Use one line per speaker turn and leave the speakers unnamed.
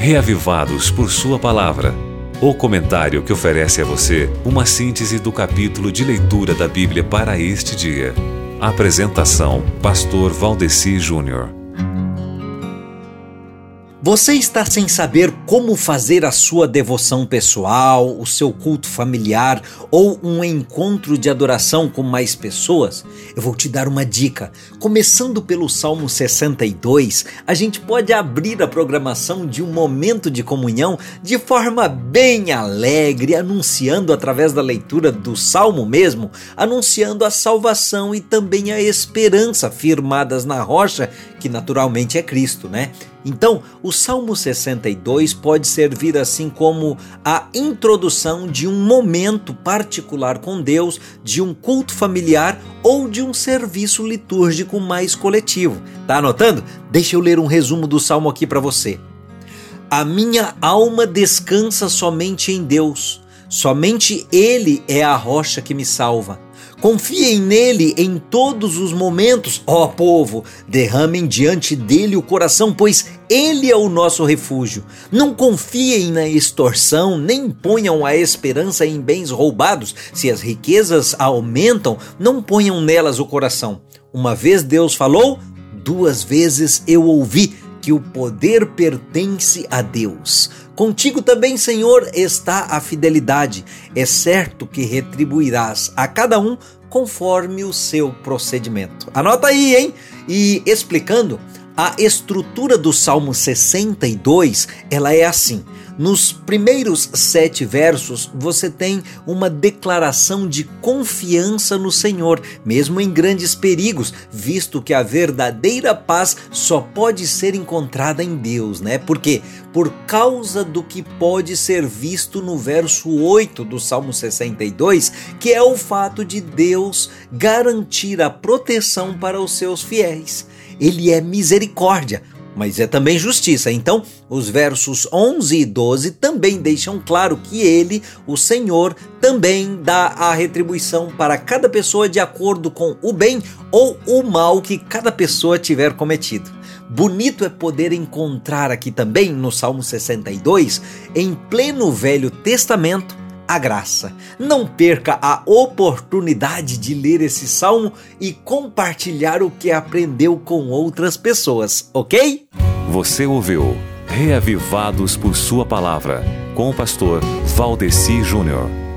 Reavivados por Sua Palavra. O comentário que oferece a você uma síntese do capítulo de leitura da Bíblia para este dia. Apresentação: Pastor Valdeci Júnior.
Você está sem saber como fazer a sua devoção pessoal, o seu culto familiar ou um encontro de adoração com mais pessoas? Eu vou te dar uma dica. Começando pelo Salmo 62, a gente pode abrir a programação de um momento de comunhão de forma bem alegre, anunciando através da leitura do Salmo mesmo, anunciando a salvação e também a esperança firmadas na rocha, que naturalmente é Cristo, né? Então, o Salmo 62 pode servir assim como a introdução de um momento particular com Deus, de um culto familiar ou de um serviço litúrgico mais coletivo. Tá anotando? Deixa eu ler um resumo do Salmo aqui para você. A minha alma descansa somente em Deus. Somente Ele é a rocha que me salva. Confiem nele em todos os momentos, ó povo, derramem diante dele o coração, pois ele é o nosso refúgio. Não confiem na extorsão, nem ponham a esperança em bens roubados. Se as riquezas aumentam, não ponham nelas o coração. Uma vez Deus falou, duas vezes eu ouvi que o poder pertence a Deus. Contigo também, Senhor, está a fidelidade. É certo que retribuirás a cada um conforme o seu procedimento. Anota aí, hein? E explicando, a estrutura do Salmo 62, ela é assim. Nos primeiros 7 versos, você tem uma declaração de confiança no Senhor, mesmo em grandes perigos, visto que a verdadeira paz só pode ser encontrada em Deus, né? Por quê? Por causa do que pode ser visto no verso 8 do Salmo 62, que é o fato de Deus garantir a proteção para os seus fiéis. Ele é misericórdia, mas é também justiça. Então, os versos 11 e 12 também deixam claro que ele, o Senhor, também dá a retribuição para cada pessoa de acordo com o bem ou o mal que cada pessoa tiver cometido. Bonito é poder encontrar aqui também no Salmo 62, em pleno Velho Testamento, a graça. Não perca a oportunidade de ler esse salmo e compartilhar o que aprendeu com outras pessoas, ok?
Você ouviu Reavivados por Sua Palavra, com o pastor Valdeci Júnior.